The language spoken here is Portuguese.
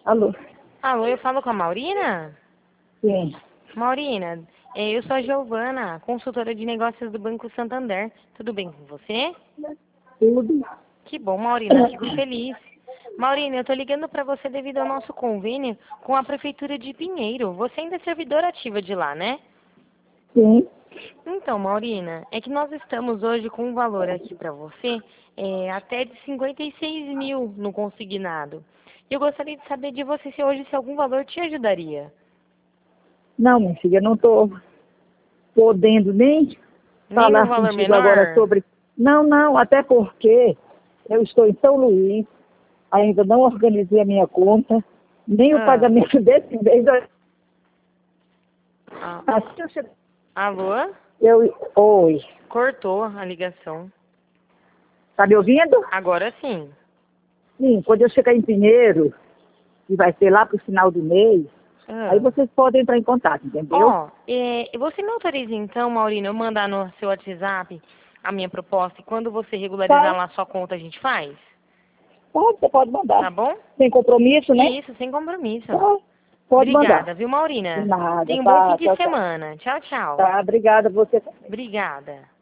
Alô? Alô, eu falo com a Maurina? Sim. Maurina, eu sou a Giovana, consultora de negócios do Banco Santander. Tudo bem com você? Tudo. Que bom, Maurina, fico feliz. Maurina, eu tô ligando para você devido ao nosso convênio com a Prefeitura de Pinheiro. Você ainda é servidora ativa de lá, né? Sim. Então, Maurina, é que nós estamos hoje com um valor aqui para você até de 56 mil no consignado. Eu gostaria de saber de você se hoje se algum valor te ajudaria. Não, minha filha, não estou podendo nem Nem num falar valor contigo agora menor? sobre... Não, até porque eu estou em São Luís, ainda não organizei a minha conta, nem o Ah, pagamento desse mês. ah, Assim eu chegar... alô? Oi, Cortou a ligação. tá me ouvindo? Agora sim. Sim, quando eu chegar em Pinheiro, que vai ser lá para o final do mês, aí Ah. vocês podem entrar em contato, entendeu? Ó, você me autoriza então, Maurina, eu mandar no seu WhatsApp a minha proposta e quando você regularizar Tá, lá a sua conta a gente faz? você pode mandar. Tá bom? Sem compromisso, né? Isso, sem compromisso. Tá, pode mandar. Obrigada, viu, De Maurina? nada, Tenha um bom fim tá, de tchau, tchau. semana. Tchau, tchau. Tá, obrigada a você também. Obrigada.